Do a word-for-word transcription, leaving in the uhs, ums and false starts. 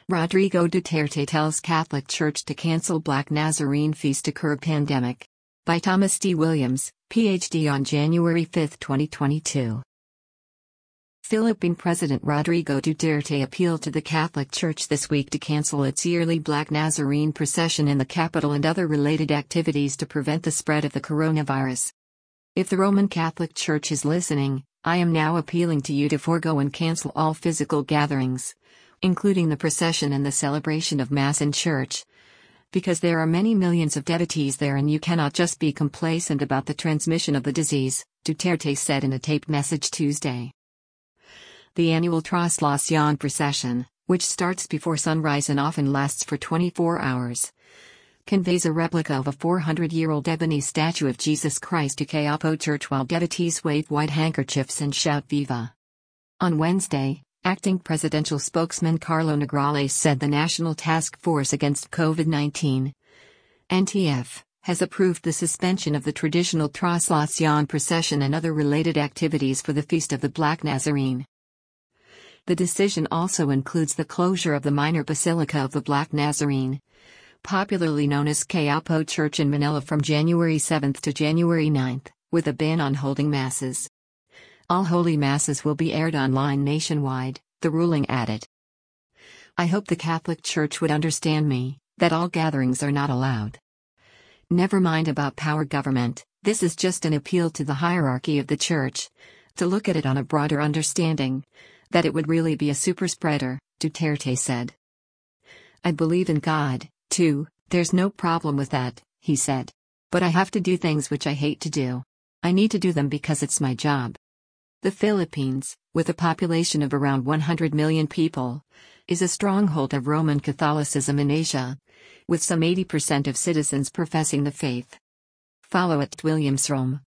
Rodrigo Duterte tells Catholic Church to cancel Black Nazarene feast to curb pandemic. By Thomas D. Williams, P H D on January fifth, twenty twenty-two. Philippine President Rodrigo Duterte appealed to the Catholic Church this week to cancel its yearly Black Nazarene procession in the capital and other related activities to prevent the spread of the coronavirus. If the Roman Catholic Church is listening, I am now appealing to you to forego and cancel all physical gatherings, including the procession and the celebration of Mass in church, because there are many millions of devotees there and you cannot just be complacent about the transmission of the disease, Duterte said in a taped message Tuesday. The annual Traslación procession, which starts before sunrise and often lasts for twenty-four hours, conveys a replica of a four hundred year old ebony statue of Jesus Christ to Quiapo Church while devotees wave white handkerchiefs and shout Viva. On Wednesday, acting presidential spokesman Carlo Nograles said the National Task Force Against COVID nineteen, N T F, has approved the suspension of the traditional Traslación procession and other related activities for the Feast of the Black Nazarene. The decision also includes the closure of the minor Basilica of the Black Nazarene, popularly known as Quiapo Church in Manila, from January seventh to January ninth, with a ban on holding masses. All holy masses will be aired online nationwide, the ruling added. I hope the Catholic Church would understand me, that all gatherings are not allowed. Never mind about power government, this is just an appeal to the hierarchy of the Church, to look at it on a broader understanding, that it would really be a super spreader, Duterte said. I believe in God, too, there's no problem with that, he said. But I have to do things which I hate to do. I need to do them because it's my job. The Philippines, with a population of around one hundred million people, is a stronghold of Roman Catholicism in Asia, with some eighty percent of citizens professing the faith. Follow at Williams Rome.